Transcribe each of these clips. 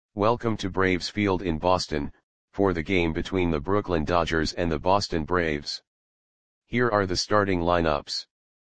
Welcome to Braves Field in Boston, for the game between the Brooklyn Dodgers and the Boston Braves. Here are the starting lineups.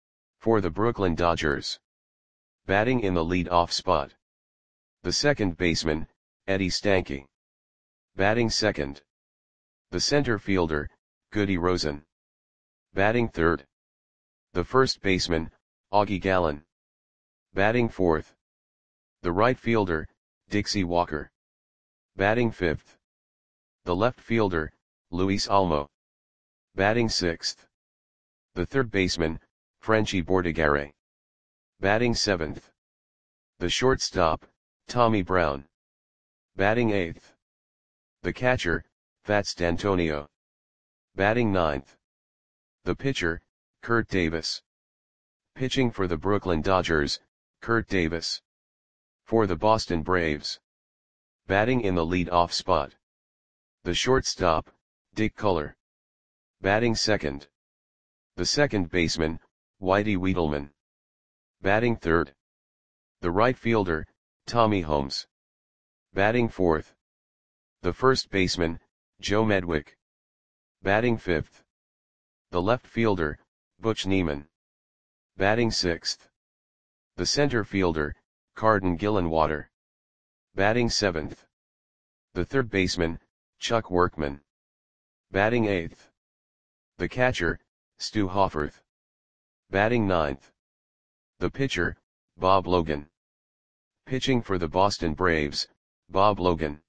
For the Brooklyn Dodgers. Batting in the lead-off spot. The second baseman, Eddie Stanky. Batting second. The center fielder, Goody Rosen. Batting third. The first baseman, Augie Gallen. Batting fourth. The right fielder, Dixie Walker. Batting fifth. The left fielder, Luis Almo. Batting sixth. The third baseman, Frenchie Bordigare. Batting seventh. The shortstop, Tommy Brown. Batting eighth. The catcher, Fats D'Antonio. Batting ninth. The pitcher, Kurt Davis. Pitching for the Brooklyn Dodgers, Kurt Davis. For the Boston Braves. Batting in the lead-off spot. The shortstop, Dick Culler. Batting second. The second baseman, Whitey Wiedelman. Batting third. The right fielder, Tommy Holmes. Batting fourth. The first baseman, Joe Medwick. Batting fifth. The left fielder, Butch Neiman. Batting sixth. The center fielder, Carden Gillenwater. Batting seventh. The third baseman, Chuck Workman. Batting eighth. The catcher, Stu Hofferth. Batting ninth. The pitcher, Bob Logan. Pitching for the Boston Braves, Bob Logan.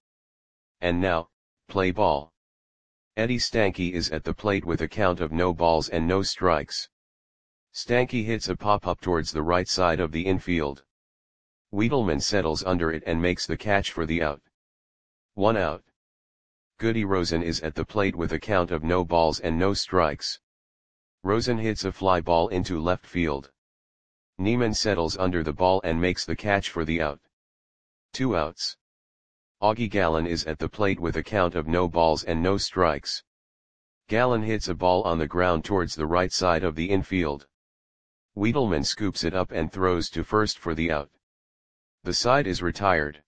And now, play ball. Eddie Stanky is at the plate with a count of no balls and no strikes. Stanky hits a pop-up towards the right side of the infield. Wiedelman settles under it and makes the catch for the out. 1 out. Goody Rosen is at the plate with a count of no balls and no strikes. Rosen hits a fly ball into left field. Neiman settles under the ball and makes the catch for the out. 2 outs. Augie Gallen is at the plate with a count of no balls and no strikes. Gallen hits a ball on the ground towards the right side of the infield. Wiedelman scoops it up and throws to first for the out. The side is retired.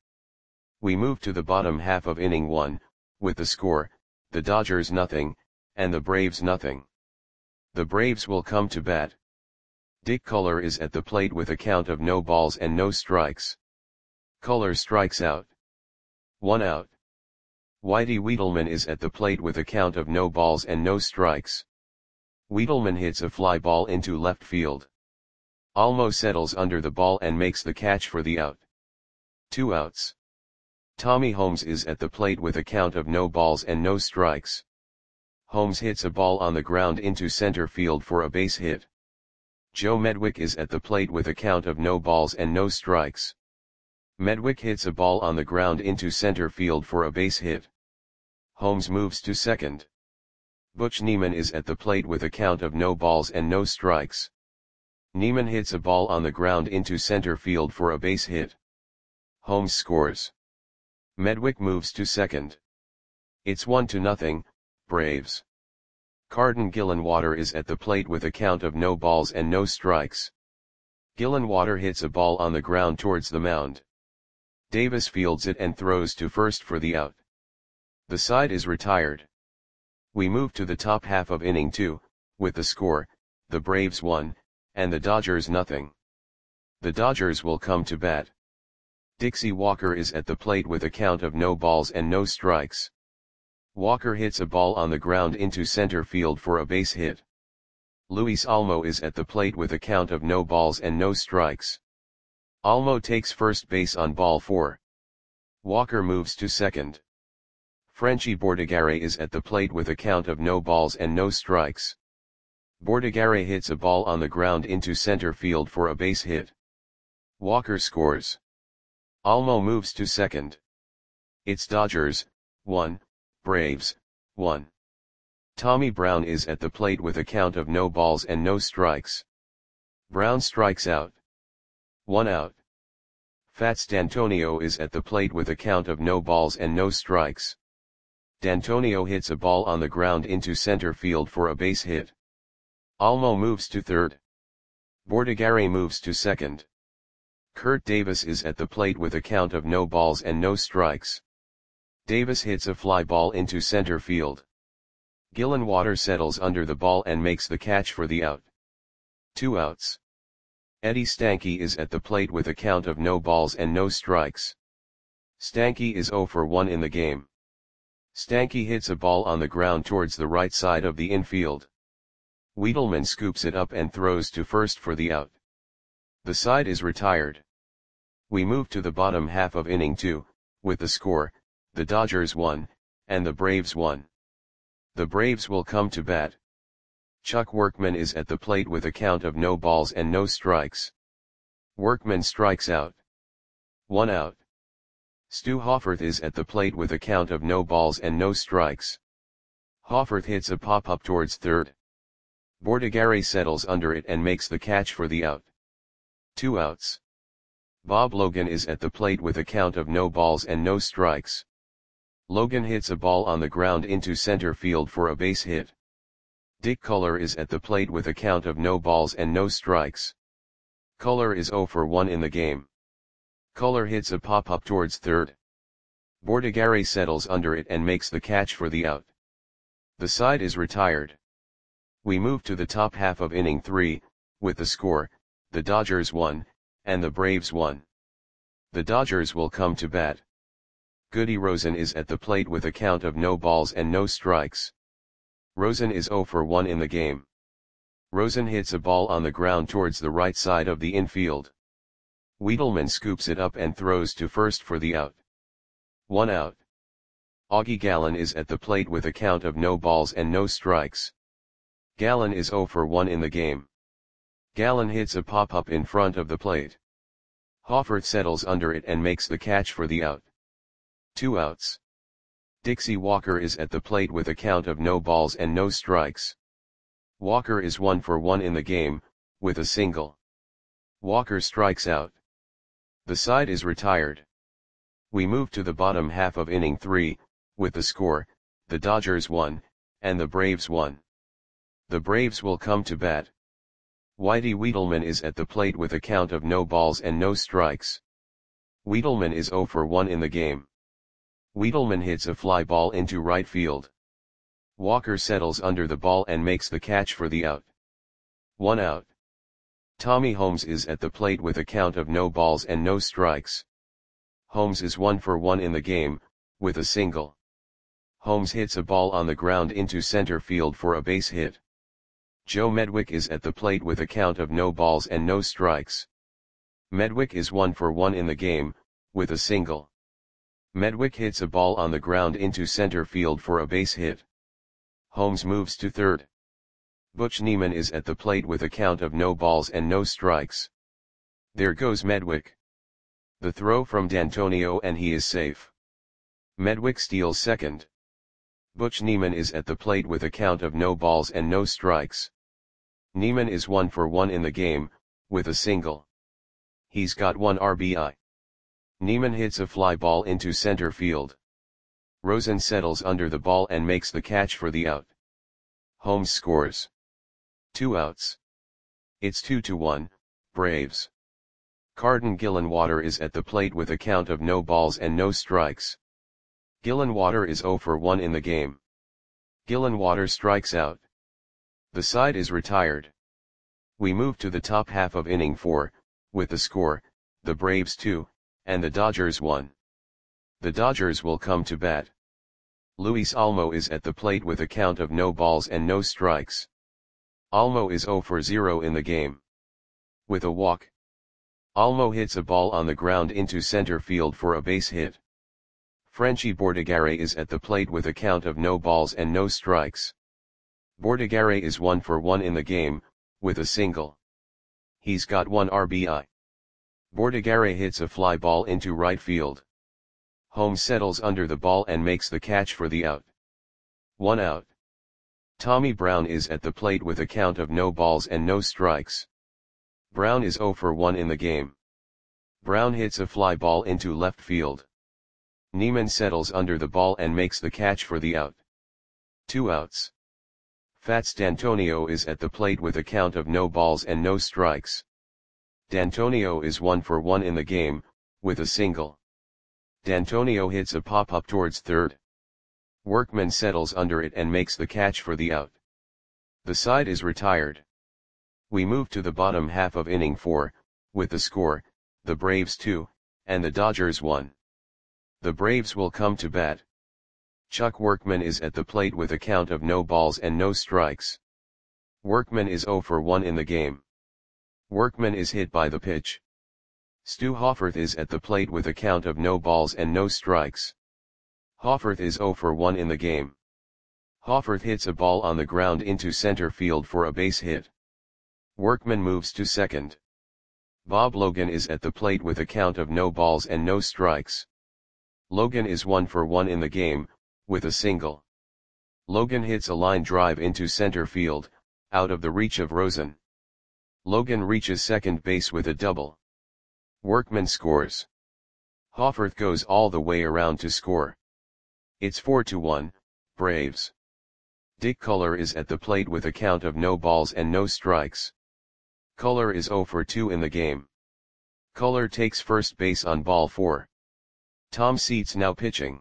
We move to the bottom half of inning 1, with the score, the Dodgers nothing, and the Braves nothing. The Braves will come to bat. Dick Culler is at the plate with a count of no balls and no strikes. Culler strikes out. 1 out. Whitey Wiedelman is at the plate with a count of no balls and no strikes. Wiedelman hits a fly ball into left field. Almo settles under the ball and makes the catch for the out. 2 outs. Tommy Holmes is at the plate with a count of no balls and no strikes. Holmes hits a ball on the ground into center field for a base hit. Joe Medwick is at the plate with a count of no balls and no strikes. Medwick hits a ball on the ground into center field for a base hit. Holmes moves to second. Butch Neiman is at the plate with a count of no balls and no strikes. Neiman hits a ball on the ground into center field for a base hit. Holmes scores. Medwick moves to second. It's 1-0, Braves. Carden Gillenwater is at the plate with a count of no balls and no strikes. Gillenwater hits a ball on the ground towards the mound. Davis fields it and throws to first for the out. The side is retired. We move to the top half of inning 2, with the score, the Braves 1, and the Dodgers nothing. The Dodgers will come to bat. Dixie Walker is at the plate with a count of no balls and no strikes. Walker hits a ball on the ground into center field for a base hit. Luis Almo is at the plate with a count of no balls and no strikes. Almo takes first base on ball 4. Walker moves to second. Frenchie Bordigare is at the plate with a count of no balls and no strikes. Bordigare hits a ball on the ground into center field for a base hit. Walker scores. Almo moves to second. It's Dodgers 1, Braves 1. Tommy Brown is at the plate with a count of no balls and no strikes. Brown strikes out. 1 out. Fats D'Antonio is at the plate with a count of no balls and no strikes. D'Antonio hits a ball on the ground into center field for a base hit. Almo moves to third. Bordigare moves to second. Kurt Davis is at the plate with a count of no balls and no strikes. Davis hits a fly ball into center field. Gillenwater settles under the ball and makes the catch for the out. 2 outs. Eddie Stanky is at the plate with a count of no balls and no strikes. Stanky is 0 for 1 in the game. Stanky hits a ball on the ground towards the right side of the infield. Wiedelman scoops it up and throws to first for the out. The side is retired. We move to the bottom half of inning 2, with the score, the Dodgers 1, and the Braves 1. The Braves will come to bat. Chuck Workman is at the plate with a count of no balls and no strikes. Workman strikes out. 1 out. Stu Hofferth is at the plate with a count of no balls and no strikes. Hofferth hits a pop-up towards third. Bordigare settles under it and makes the catch for the out. 2 outs. Bob Logan is at the plate with a count of no balls and no strikes. Logan hits a ball on the ground into center field for a base hit. Dick Culler is at the plate with a count of no balls and no strikes. Culler is 0 for 1 in the game. Culler hits a pop-up towards third. Bordigare settles under it and makes the catch for the out. The side is retired. We move to the top half of inning 3, with the score, the Dodgers 1, and the Braves 1. The Dodgers will come to bat. Goody Rosen is at the plate with a count of no balls and no strikes. Rosen is 0 for 1 in the game. Rosen hits a ball on the ground towards the right side of the infield. Wiedelman scoops it up and throws to first for the out. 1 out. Augie Gallen is at the plate with a count of no balls and no strikes. Gallen is 0 for 1 in the game. Gallen hits a pop-up in front of the plate. Hofferth settles under it and makes the catch for the out. 2 outs. Dixie Walker is at the plate with a count of no balls and no strikes. Walker is 1 for 1 in the game, with a single. Walker strikes out. The side is retired. We move to the bottom half of inning 3, with the score, the Dodgers 1, and the Braves 1. The Braves will come to bat. Whitey Wiedelman is at the plate with a count of no balls and no strikes. Wiedelman is 0 for 1 in the game. Wiedelman hits a fly ball into right field. Walker settles under the ball and makes the catch for the out. 1 out. Tommy Holmes is at the plate with a count of no balls and no strikes. Holmes is 1 for 1 in the game, with a single. Holmes hits a ball on the ground into center field for a base hit. Joe Medwick is at the plate with a count of no balls and no strikes. Medwick is 1 for 1 in the game, with a single. Medwick hits a ball on the ground into center field for a base hit. Holmes moves to third. Butch Neiman is at the plate with a count of no balls and no strikes. There goes Medwick. The throw from D'Antonio and he is safe. Medwick steals second. Butch Neiman is at the plate with a count of no balls and no strikes. Neiman is 1 for 1 in the game, with a single. He's got 1 RBI. Neiman hits a fly ball into center field. Rosen settles under the ball and makes the catch for the out. Holmes scores. 2 outs. It's 2-1, Braves. Carden Gillenwater is at the plate with a count of no balls and no strikes. Gillenwater is 0 for 1 in the game. Gillenwater strikes out. The side is retired. We move to the top half of inning 4, with the score, the Braves 2, and the Dodgers 1. The Dodgers will come to bat. Luis Almo is at the plate with a count of no balls and no strikes. Almo is 0 for 0 in the game. With a walk. Almo hits a ball on the ground into center field for a base hit. Frenchy Bordigare is at the plate with a count of no balls and no strikes. Bordigare is 1 for 1 in the game, with a single. He's got 1 RBI. Bordigare hits a fly ball into right field. Holmes settles under the ball and makes the catch for the out. 1 out. Tommy Brown is at the plate with a count of no balls and no strikes. Brown is 0 for 1 in the game. Brown hits a fly ball into left field. Neiman settles under the ball and makes the catch for the out. 2 outs. Fats D'Antonio is at the plate with a count of no balls and no strikes. D'Antonio is 1 for 1 in the game, with a single. D'Antonio hits a pop-up towards third. Workman settles under it and makes the catch for the out. The side is retired. We move to the bottom half of inning 4, with the score, the Braves 2, and the Dodgers 1. The Braves will come to bat. Chuck Workman is at the plate with a count of no balls and no strikes. Workman is 0 for 1 in the game. Workman is hit by the pitch. Stu Hofferth is at the plate with a count of no balls and no strikes. Hofferth is 0 for 1 in the game. Hofferth hits a ball on the ground into center field for a base hit. Workman moves to second. Bob Logan is at the plate with a count of no balls and no strikes. Logan is 1 for 1 in the game, with a single. Logan hits a line drive into center field, out of the reach of Rosen. Logan reaches second base with a double. Workman scores. Hofferth goes all the way around to score. It's 4-1, Braves. Dick Culler is at the plate with a count of no balls and no strikes. Culler is 0 for 2 in the game. Culler takes first base on ball 4. Tom Seitz now pitching.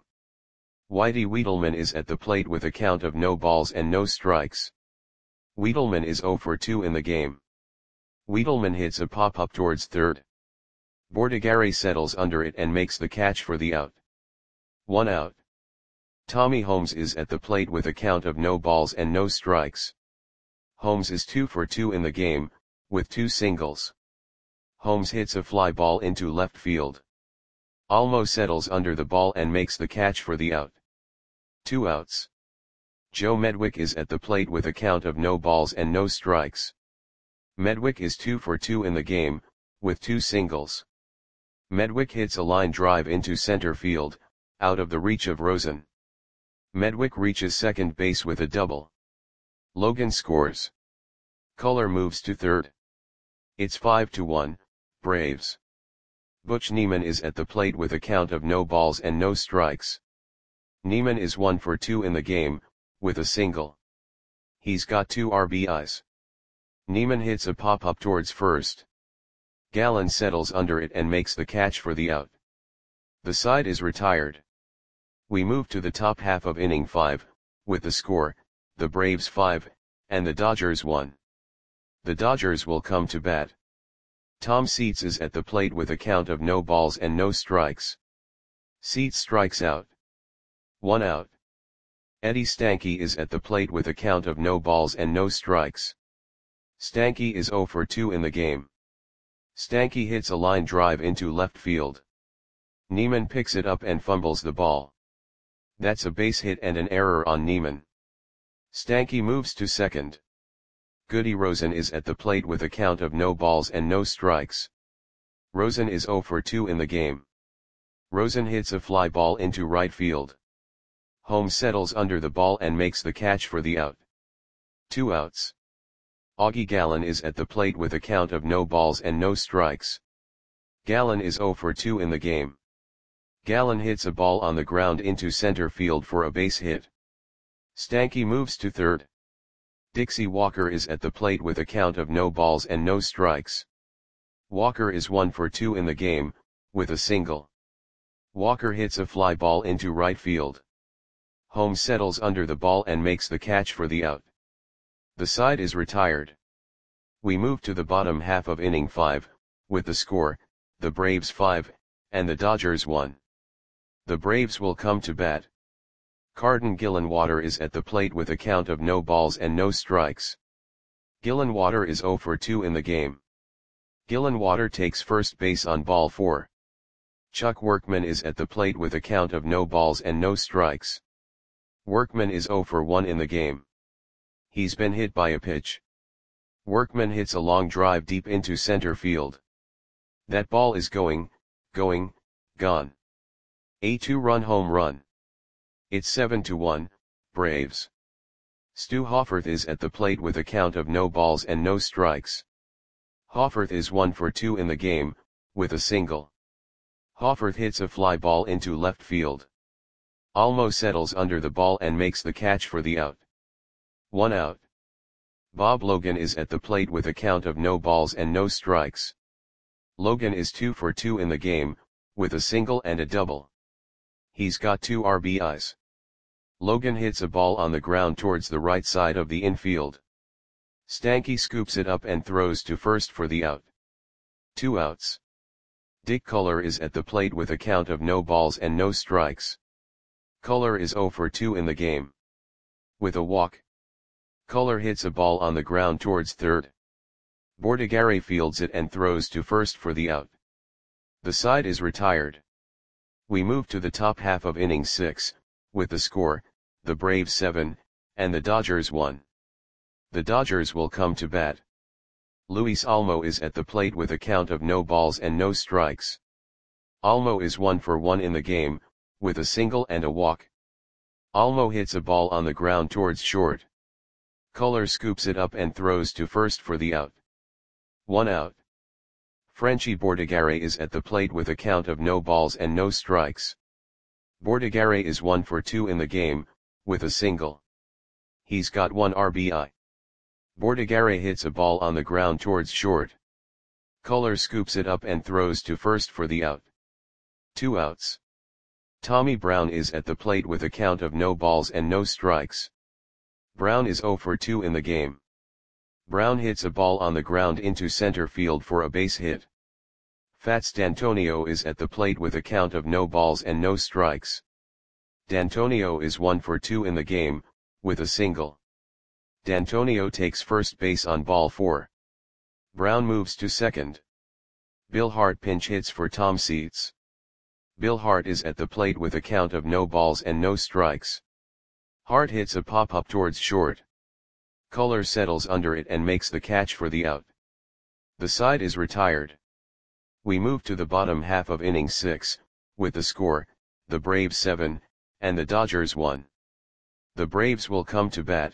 Whitey Wiedelman is at the plate with a count of no balls and no strikes. Wiedelman is 0 for 2 in the game. Wiedelman hits a pop-up towards third. Bordigare settles under it and makes the catch for the out. 1 out. Tommy Holmes is at the plate with a count of no balls and no strikes. Holmes is 2 for 2 in the game, with 2 singles. Holmes hits a fly ball into left field. Almo settles under the ball and makes the catch for the out. 2 outs. Joe Medwick is at the plate with a count of no balls and no strikes. Medwick is 2 for 2 in the game, with 2 singles. Medwick hits a line drive into center field, out of the reach of Rosen. Medwick reaches second base with a double. Logan scores. Culler moves to third. It's 5-1, Braves. Butch Neiman is at the plate with a count of no balls and no strikes. Neiman is 1 for 2 in the game, with a single. He's got 2 RBIs. Neiman hits a pop-up towards first. Gallen settles under it and makes the catch for the out. The side is retired. We move to the top half of inning 5, with the score, the Braves 5, and the Dodgers 1. The Dodgers will come to bat. Tom Seitz is at the plate with a count of no balls and no strikes. Seitz strikes out. 1 out. Eddie Stanky is at the plate with a count of no balls and no strikes. Stanky is 0 for 2 in the game. Stanky hits a line drive into left field. Neiman picks it up and fumbles the ball. That's a base hit and an error on Neiman. Stanky moves to second. Goody Rosen is at the plate with a count of no balls and no strikes. Rosen is 0 for 2 in the game. Rosen hits a fly ball into right field. Holmes settles under the ball and makes the catch for the out. 2 outs. Augie Gallen is at the plate with a count of no balls and no strikes. Gallen is 0 for 2 in the game. Gallen hits a ball on the ground into center field for a base hit. Stanky moves to third. Dixie Walker is at the plate with a count of no balls and no strikes. Walker is 1 for 2 in the game, with a single. Walker hits a fly ball into right field. Holmes settles under the ball and makes the catch for the out. The side is retired. We move to the bottom half of inning 5, with the score, the Braves 5, and the Dodgers 1. The Braves will come to bat. Carden Gillenwater is at the plate with a count of no balls and no strikes. Gillenwater is 0 for 2 in the game. Gillenwater takes first base on ball 4. Chuck Workman is at the plate with a count of no balls and no strikes. Workman is 0 for 1 in the game. He's been hit by a pitch. Workman hits a long drive deep into center field. That ball is gone. A 2-run home run. It's 7-1, Braves. Stu Hofferth is at the plate with a count of no balls and no strikes. Hofferth is 1 for 2 in the game, with a single. Hofferth hits a fly ball into left field. Almo settles under the ball and makes the catch for the out. 1 out. Bob Logan is at the plate with a count of no balls and no strikes. Logan is 2 for 2 in the game, with a single and a double. He's got 2 RBIs. Logan hits a ball on the ground towards the right side of the infield. Stanky scoops it up and throws to first for the out. 2 outs. Dick Culler is at the plate with a count of no balls and no strikes. Culler is 0 for 2 in the game. With a walk, Culler hits a ball on the ground towards third. Bordigare fields it and throws to first for the out. The side is retired. We move to the top half of inning 6, with the score, the Braves 7, and the Dodgers 1. The Dodgers will come to bat. Luis Olmo is at the plate with a count of no balls and no strikes. Olmo is 1 for 1 in the game, with a single and a walk. Olmo hits a ball on the ground towards short. Culler scoops it up and throws to first for the out. 1 out. Frenchy Bordigare is at the plate with a count of no balls and no strikes. Bordigare is 1 for 2 in the game, with a single. He's got 1 RBI. Bordigare hits a ball on the ground towards short. Culler scoops it up and throws to first for the out. 2 outs. Tommy Brown is at the plate with a count of no balls and no strikes. Brown is 0 for 2 in the game. Brown hits a ball on the ground into center field for a base hit. Fats D'Antonio is at the plate with a count of no balls and no strikes. D'Antonio is 1 for 2 in the game, with a single. D'Antonio takes first base on ball 4. Brown moves to second. Bill Hart pinch hits for Tom Seitz. Bill Hart is at the plate with a count of no balls and no strikes. Hart hits a pop-up towards short. Culler settles under it and makes the catch for the out. The side is retired. We move to the bottom half of inning 6, with the score, the Braves 7, and the Dodgers 1. The Braves will come to bat.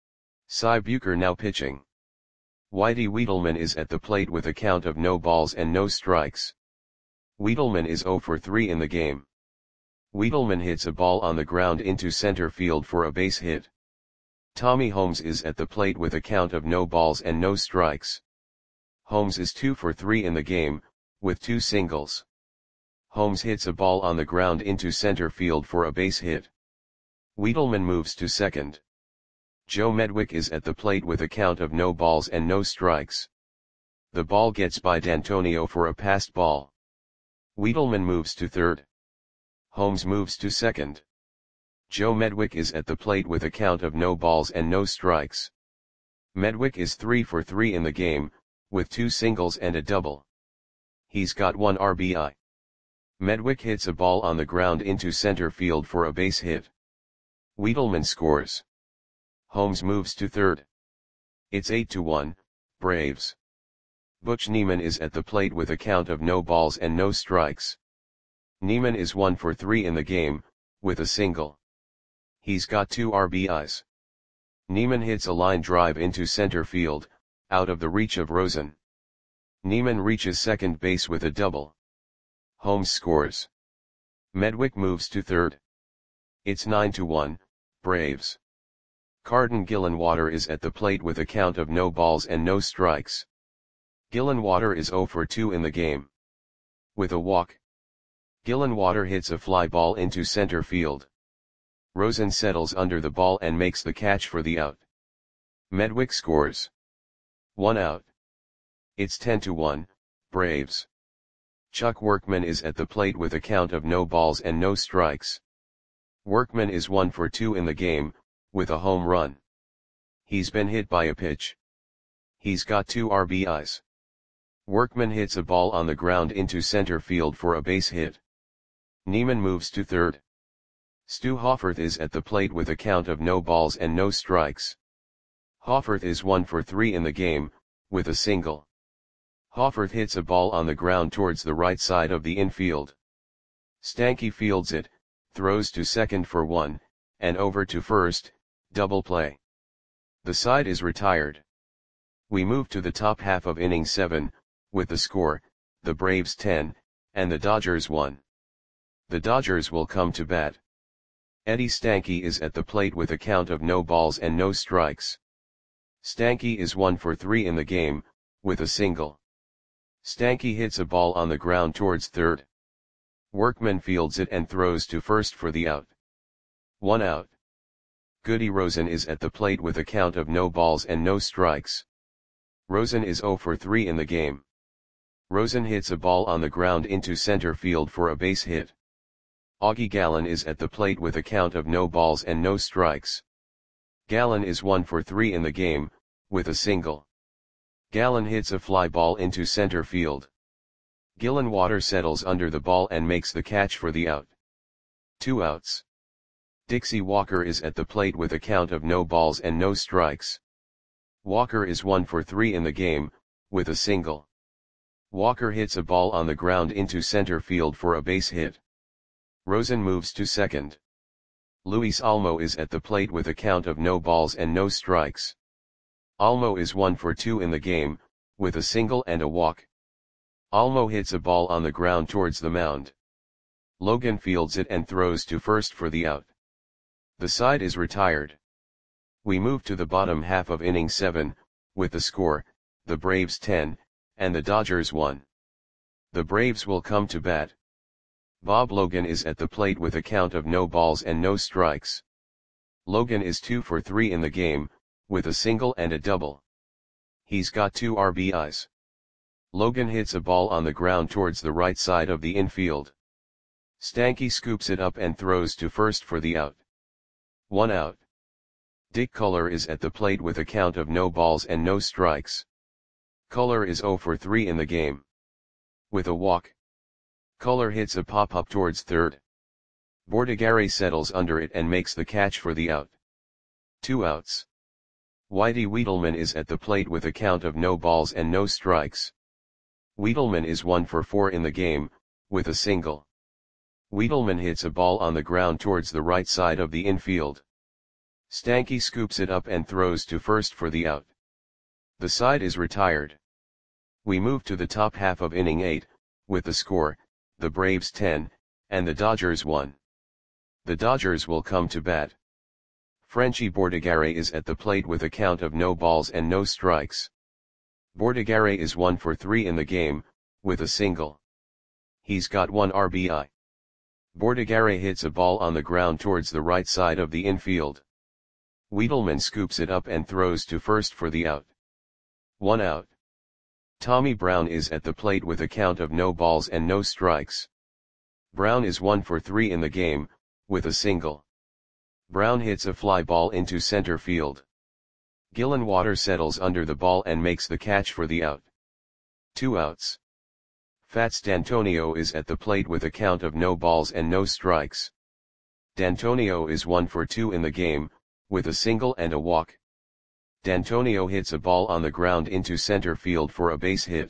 Cy Bucher now pitching. Whitey Wiedelman is at the plate with a count of no balls and no strikes. Wiedelman is 0 for 3 in the game. Wiedelman hits a ball on the ground into center field for a base hit. Tommy Holmes is at the plate with a count of no balls and no strikes. Holmes is 2 for 3 in the game, with 2 singles. Holmes hits a ball on the ground into center field for a base hit. Wiedelman moves to second. Joe Medwick is at the plate with a count of no balls and no strikes. The ball gets by D'Antonio for a passed ball. Wiedelman moves to third. Holmes moves to second. Joe Medwick is at the plate with a count of no balls and no strikes. Medwick is 3 for 3 in the game, with 2 singles and a double. He's got 1 RBI. Medwick hits a ball on the ground into center field for a base hit. Wiedelman scores. Holmes moves to third. It's 8-1, Braves. Butch Neiman is at the plate with a count of no balls and no strikes. Neiman is 1 for 3 in the game, with a single. He's got 2 RBIs. Neiman hits a line drive into center field, out of the reach of Rosen. Neiman reaches second base with a double. Holmes scores. Medwick moves to third. It's 9-1, Braves. Carden Gillenwater is at the plate with a count of no balls and no strikes. Gillenwater is 0 for 2 in the game. With a walk, Gillenwater hits a fly ball into center field. Rosen settles under the ball and makes the catch for the out. Medwick scores. 1 out. It's 10-1, Braves. Chuck Workman is at the plate with a count of no balls and no strikes. Workman is 1 for 2 in the game, with a home run. He's been hit by a pitch. He's got 2 RBIs. Workman hits a ball on the ground into center field for a base hit. Neiman moves to third. Stu Hofferth is at the plate with a count of no balls and no strikes. Hofferth is 1 for 3 in the game, with a single. Hofferth hits a ball on the ground towards the right side of the infield. Stanky fields it, throws to second for 1, and over to first, double play. The side is retired. We move to the top half of inning 7, with the score, the Braves 10, and the Dodgers 1. The Dodgers will come to bat. Eddie Stanky is at the plate with a count of no balls and no strikes. Stanky is 1 for 3 in the game, with a single. Stanky hits a ball on the ground towards third. Workman fields it and throws to first for the out. 1 out. Goody Rosen is at the plate with a count of no balls and no strikes. Rosen is 0 for 3 in the game. Rosen hits a ball on the ground into center field for a base hit. Augie Gallen is at the plate with a count of no balls and no strikes. Gallen is 1 for 3 in the game, with a single. Gallen hits a fly ball into center field. Gillenwater settles under the ball and makes the catch for the out. 2 outs. Dixie Walker is at the plate with a count of no balls and no strikes. Walker is 1 for 3 in the game, with a single. Walker hits a ball on the ground into center field for a base hit. Rosen moves to second. Luis Olmo is at the plate with a count of no balls and no strikes. Olmo is 1 for 2 in the game, with a single and a walk. Olmo hits a ball on the ground towards the mound. Logan fields it and throws to first for the out. The side is retired. We move to the bottom half of inning 7, with the score, the Braves 10, and the Dodgers 1. The Braves will come to bat. Bob Logan is at the plate with a count of no balls and no strikes. Logan is 2 for 3 in the game, with a single and a double. He's got 2 RBIs. Logan hits a ball on the ground towards the right side of the infield. Stanky scoops it up and throws to first for the out. 1 out. Dick Culler is at the plate with a count of no balls and no strikes. Culler is 0 for 3 in the game. With a walk. Culler hits a pop-up towards third. Bordigare settles under it and makes the catch for the out. 2 outs. Whitey Wiedelman is at the plate with a count of no balls and no strikes. Wiedelman is 1 for 4 in the game, with a single. Wiedelman hits a ball on the ground towards the right side of the infield. Stanky scoops it up and throws to first for the out. The side is retired. We move to the top half of inning 8, with the score, the Braves 10, and the Dodgers 1. The Dodgers will come to bat. Frenchie Bordigare is at the plate with a count of no balls and no strikes. Bordigare is 1 for 3 in the game, with a single. He's got 1 RBI. Bordigare hits a ball on the ground towards the right side of the infield. Wiedelman scoops it up and throws to first for the out. 1 out. Tommy Brown is at the plate with a count of no balls and no strikes. Brown is 1 for 3 in the game, with a single. Brown hits a fly ball into center field. Gillenwater settles under the ball and makes the catch for the out. 2 outs. Fats D'Antonio is at the plate with a count of no balls and no strikes. D'Antonio is 1 for 2 in the game, with a single and a walk. D'Antonio hits a ball on the ground into center field for a base hit.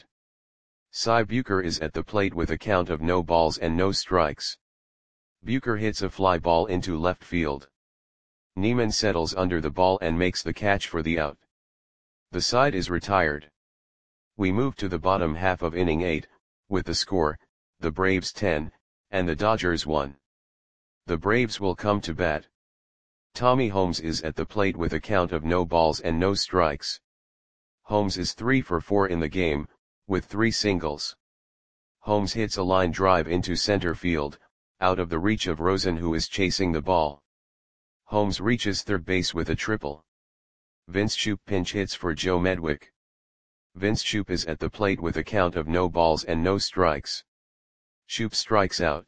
Cy Bucher is at the plate with a count of no balls and no strikes. Bucher hits a fly ball into left field. Neiman settles under the ball and makes the catch for the out. The side is retired. We move to the bottom half of inning 8, with the score, the Braves 10, and the Dodgers 1. The Braves will come to bat. Tommy Holmes is at the plate with a count of no balls and no strikes. Holmes is 3 for 4 in the game, with 3 singles. Holmes hits a line drive into center field, out of the reach of Rosen, who is chasing the ball. Holmes reaches third base with a triple. Vince Shoop pinch hits for Joe Medwick. Vince Shoop is at the plate with a count of no balls and no strikes. Shoop strikes out.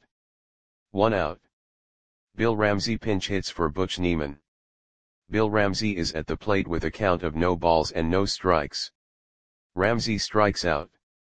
1 out. Bill Ramsey pinch hits for Butch Neiman. Bill Ramsey is at the plate with a count of no balls and no strikes. Ramsey strikes out.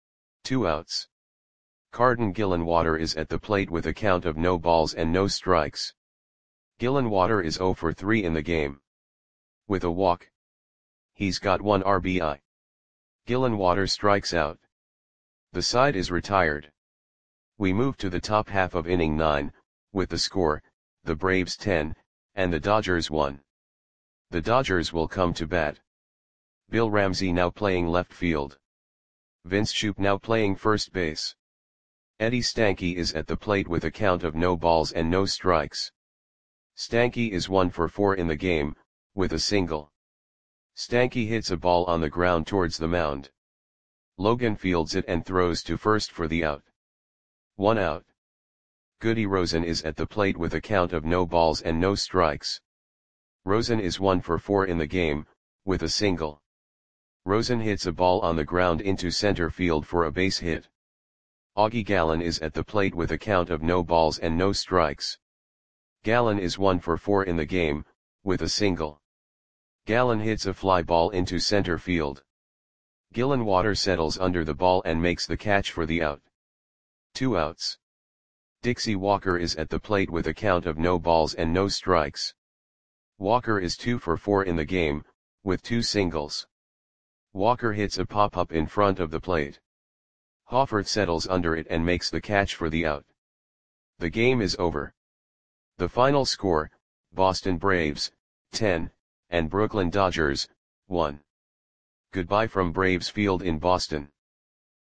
2 outs. Carden Gillenwater is at the plate with a count of no balls and no strikes. Gillenwater is 0 for 3 in the game. With a walk. He's got 1 RBI. Gillenwater strikes out. The side is retired. We move to the top half of inning 9, with the score, the Braves 10, and the Dodgers 1. The Dodgers will come to bat. Bill Ramsey now playing left field. Vince Shoop now playing first base. Eddie Stanky is at the plate with a count of no balls and no strikes. Stanky is 1 for 4 in the game, with a single. Stanky hits a ball on the ground towards the mound. Logan fields it and throws to first for the out. 1 out. Goody Rosen is at the plate with a count of no balls and no strikes. Rosen is 1 for 4 in the game, with a single. Rosen hits a ball on the ground into center field for a base hit. Augie Gallen is at the plate with a count of no balls and no strikes. Gallen is 1 for 4 in the game, with a single. Gallen hits a fly ball into center field. Gillenwater settles under the ball and makes the catch for the out. 2 outs. Dixie Walker is at the plate with a count of no balls and no strikes. Walker is 2 for 4 in the game, with 2 singles. Walker hits a pop-up in front of the plate. Hoffert settles under it and makes the catch for the out. The game is over. The final score, Boston Braves, 10, and Brooklyn Dodgers, 1. Goodbye from Braves Field in Boston.